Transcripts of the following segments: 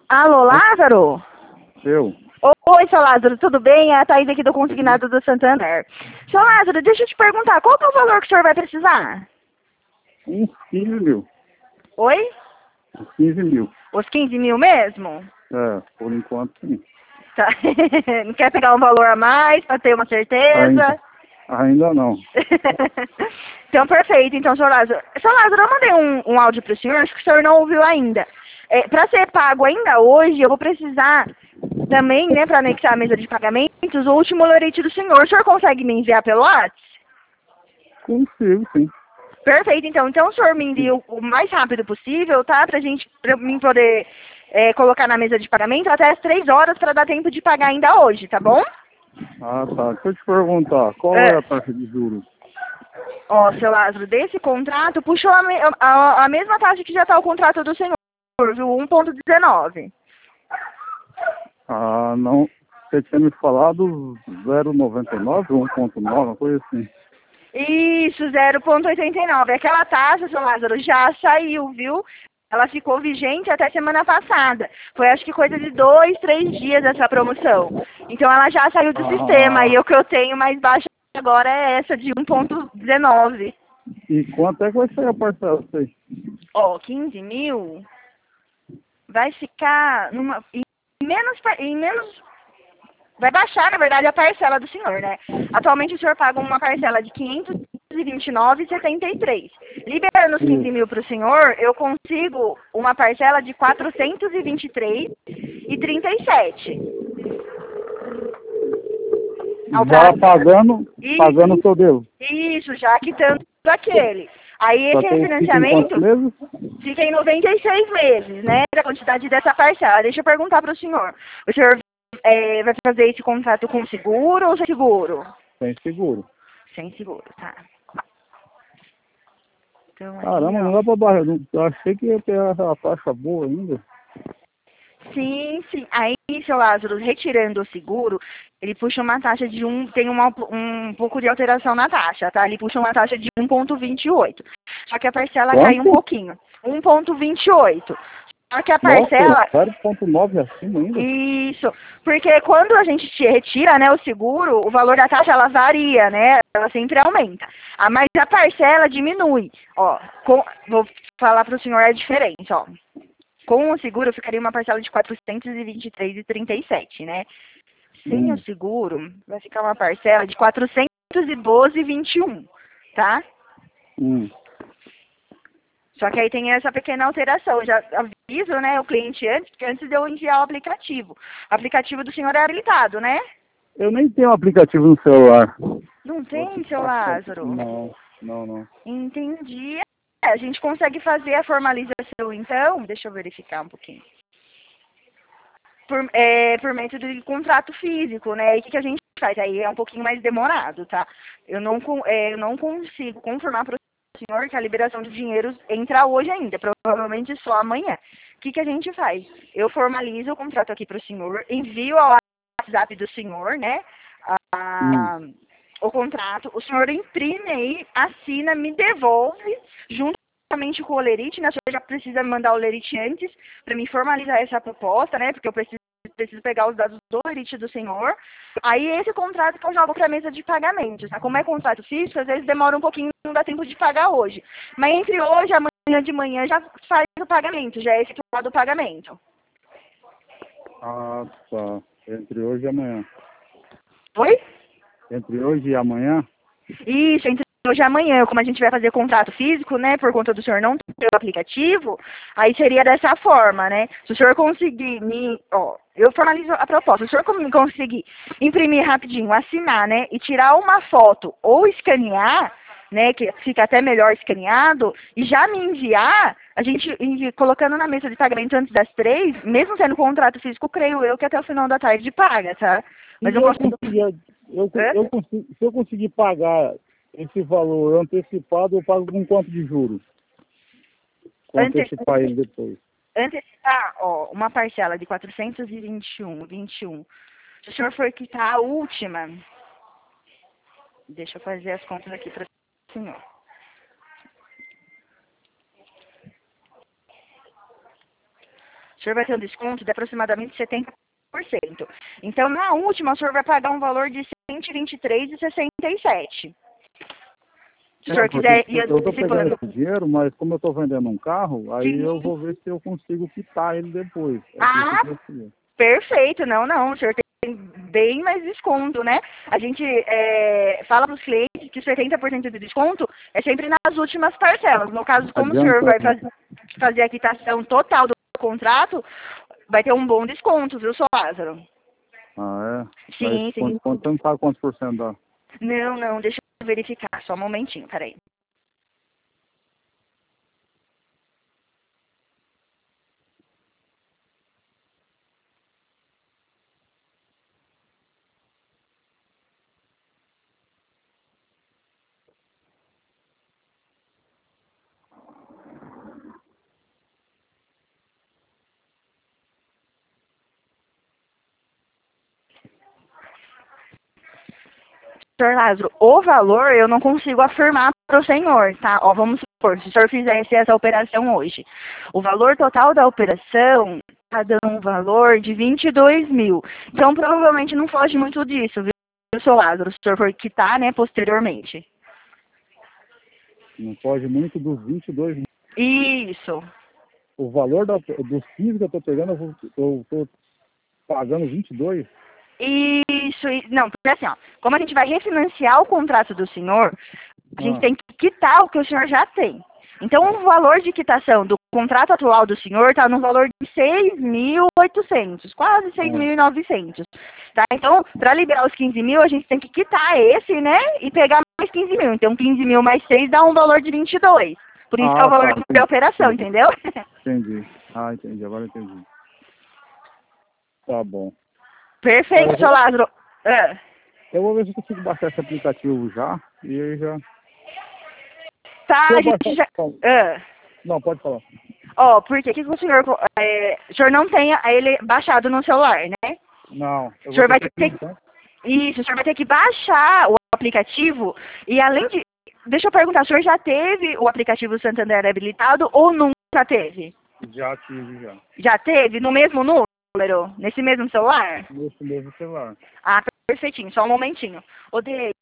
Alô, Lázaro? Eu? Oi, seu Lázaro, tudo bem? É a Thaís aqui do Consignado do Santander. Seu Lázaro, deixa eu te perguntar, qual que é o valor que o senhor vai precisar? Uns 15 mil. Oi? Uns 15 mil. Os 15 mil mesmo? É, por enquanto sim. Tá. Não quer pegar um valor a mais para ter uma certeza? Ainda não. Então, perfeito. Então, seu Lázaro, eu mandei um áudio para o senhor, acho que o senhor não ouviu ainda. Para ser pago ainda hoje, eu vou precisar também, né, para anexar a mesa de pagamentos, o último lerite do senhor. O senhor consegue me enviar pelo WhatsApp? Consigo, sim. Perfeito, então. Então o senhor me envia o mais rápido possível, tá? Pra mim poder colocar na mesa de pagamento até as 3 horas para dar tempo de pagar ainda hoje, tá bom? Ah, tá. Deixa eu te perguntar, qual é É. a taxa de juros? Ó, seu Lázaro, desse contrato, puxou a mesma taxa que já tá o contrato do senhor, viu? 1,19. Ah, não. Você tinha me falado 0,99, 1,9, uma coisa assim. Isso, 0,89. Aquela taxa, seu Lázaro, já saiu, viu? Ela ficou vigente até semana passada. Foi acho que coisa de 2, 3 dias essa promoção. Então ela já saiu do sistema e Ah, o que eu tenho mais baixo agora é essa de 1,19. e quanto é que vai ser a parcela disso aí? Ó, 15 mil vai ficar em menos. Vai baixar, na verdade, a parcela do senhor, né? Atualmente o senhor paga uma parcela de 529,73. Liberando os 15 Isso. mil para o senhor, eu consigo uma parcela de 423,37. Ao Já prazo. pagando o seu dedo. Isso, já quitando aquele. Aí esse Fica em quantos refinanciamento meses? fica em 96 meses, né? A quantidade dessa parcela. Deixa eu perguntar para o senhor. O senhor vai fazer esse contrato com seguro ou sem seguro? Sem seguro. Sem seguro, tá. Então aí, Caramba, não ó. dá pra barrar. Eu achei que ia ter a taxa boa ainda. Sim, sim. Aí, seu Lázaro, retirando o seguro, ele puxa uma taxa de tem um pouco de alteração na taxa, tá? Ele puxa uma taxa de 1,28. Só que a parcela cai um Quanto? pouquinho. 1,28. Só que a Nossa, parcela 0,9 acima ainda? isso, porque quando a gente retira, né, o seguro, o valor da taxa ela varia, né? Ela sempre aumenta. Mas a parcela diminui. Ó, vou falar para o senhor a diferença, ó. Com o seguro ficaria uma parcela de 423,37, né? Sem o Hum, seguro, vai ficar uma parcela de 412,21, tá? hum. Só que aí tem essa pequena alteração. Eu já aviso, né, o cliente antes, porque antes de eu enviar o aplicativo. O aplicativo do senhor é habilitado, né? Eu nem tenho aplicativo no celular. Não Vou tem, te seu passar. Lázaro? Não. Entendi. A gente consegue fazer a formalização, então, deixa eu verificar um pouquinho. Por método de contrato físico, né? E o que a gente faz? Aí é um pouquinho mais demorado, tá? Eu não consigo confirmar para o senhor que a liberação de dinheiro entra hoje ainda, provavelmente só amanhã. O que a gente faz? Eu formalizo o contrato aqui para o senhor, envio ao WhatsApp do senhor, né? Hum. a- o contrato, o senhor imprime aí, assina, me devolve, juntamente com o lerite, né? O senhor já precisa me mandar o lerite antes, para me formalizar essa proposta, né? Porque eu preciso pegar os dados do lerite do senhor. Aí esse contrato que eu jogo para a mesa de pagamentos, tá? Como é contrato físico, às vezes demora um pouquinho, não dá tempo de pagar hoje. Mas entre hoje e amanhã de manhã já faz o pagamento, já é efetuado o pagamento. Ah, tá. Entre hoje e amanhã. Oi? Entre hoje e amanhã? Isso, entre hoje e amanhã, como a gente vai fazer contrato físico, né, por conta do senhor não ter o aplicativo, aí seria dessa forma, né? Se o senhor conseguir eu formalizo a proposta, se o senhor conseguir imprimir rapidinho, assinar, né, e tirar uma foto ou escanear, né, que fica até melhor escaneado, e já me enviar, a gente colocando na mesa de pagamento antes das 3, mesmo sendo contrato físico, creio eu que até o final da tarde paga, tá? Se Mas eu eu posso. conseguir, Hã? se eu conseguir pagar esse valor antecipado, eu pago com quanto de juros? Com Antes, antecipar ele depois. antecipar, ó, uma parcela de 421,21. Se o senhor for quitar a última, deixa eu fazer as contas aqui para o senhor. o senhor vai ter um desconto de aproximadamente 70%. Então, na última, o senhor vai pagar um valor de R$ 123,67. Se o senhor quiser ir eu estou pegando antecipando. esse dinheiro, mas como eu estou vendendo um carro, aí Sim. eu vou ver se eu consigo quitar ele depois. Ah, perfeito. Não, não. O senhor tem bem mais desconto, né? A gente fala para os clientes que 70% de desconto é sempre nas últimas parcelas. No caso, como o senhor vai fazer a quitação total do contrato, vai ter um bom desconto, viu, seu Lázaro? Ah, é? Sim, sim. Você não sabe quantos por cento dá? Não, não, deixa eu verificar. Só um momentinho, peraí. Senhor Lázaro, o valor eu não consigo afirmar para o senhor, tá? Ó, vamos supor, se o senhor fizesse essa operação hoje, o valor total da operação está dando um valor de 22 mil. Então, provavelmente não foge muito disso, viu, seu Lázaro, se o senhor for quitar, né, posteriormente. Não pode muito dos 22 mil. Isso. O valor dos 15 que eu estou pegando, eu estou pagando 22? Isso, não, porque assim, ó, como a gente vai refinanciar o contrato do senhor, a gente tem que quitar o que o senhor já tem. Então, o valor de quitação do contrato atual do senhor está no valor de 6.800, quase 6.900, tá? Então, para liberar os 15 mil, a gente tem que quitar esse, né, e pegar mais 15 mil. Então, 15 mil mais 6 dá um valor de 22. Por isso que é o valor da operação, entendeu? Entendi. Ah, entendi. Agora entendi. Tá bom. Perfeito, seu Lázaro. Eu vou ver se eu consigo baixar esse aplicativo já. E aí já... Tá, a gente já... Não, pode falar. Ó, porque que o senhor... o senhor não tem ele baixado no celular, né? Não. O senhor vai ter que... Isso, o senhor vai ter que baixar o aplicativo e além de... Deixa eu perguntar, o senhor já teve o aplicativo Santander habilitado ou nunca teve? Já tive, já. Já teve? No mesmo número? Nesse mesmo celular? Nesse mesmo celular. Ah, perfeitinho. Só um momentinho. Odeio.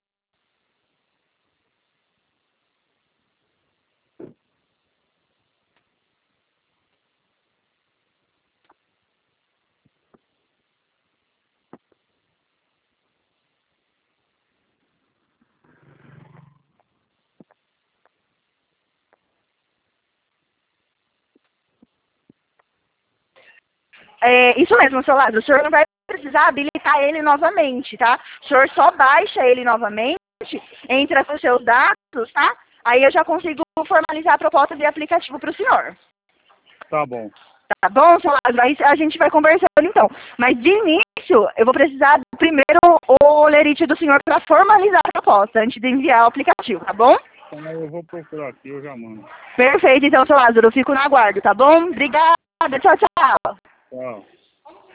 Isso mesmo, seu Lázaro. O senhor não vai precisar habilitar ele novamente, tá? O senhor só baixa ele novamente, entra com os seus dados, tá? Aí eu já consigo formalizar a proposta de aplicativo para o senhor. Tá bom. Tá bom, seu Lázaro? Aí a gente vai conversando então. Mas de início, eu vou precisar primeiro o lerite do senhor para formalizar a proposta, antes de enviar o aplicativo, tá bom? Então eu vou procurar aqui, eu já mando. Perfeito, então, seu Lázaro. Eu fico no aguardo, tá bom? Obrigada. Tchau, tchau. Tchau.